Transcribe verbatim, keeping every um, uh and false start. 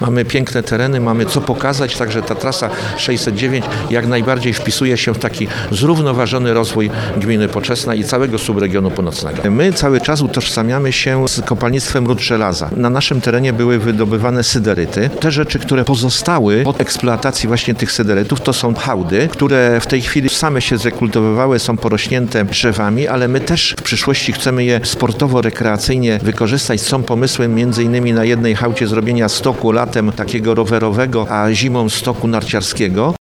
Mamy piękne tereny, mamy co pokazać, także ta trasa sześćset dziewięć jak najbardziej wpisuje się w taki zrównoważony rozwój gminy Poczesna i całego subregionu północnego. My cały czas utożsamiamy się z kopalnictwem rud żelaza. Na naszym terenie były wydobywane syderyty. Te rzeczy, które pozostały po eksploatacji właśnie tych syderytów, to są hałdy, które w tej chwili same się zrekultywowały, są porośnięte drzewami, ale my też w przyszłości chcemy je sportowo-rekreacyjnie wykorzystać. Są pomysły między innymi na jednej hałdzie zrobienia stoku latem takiego rowerowego, a zimą stoku narciarskiego.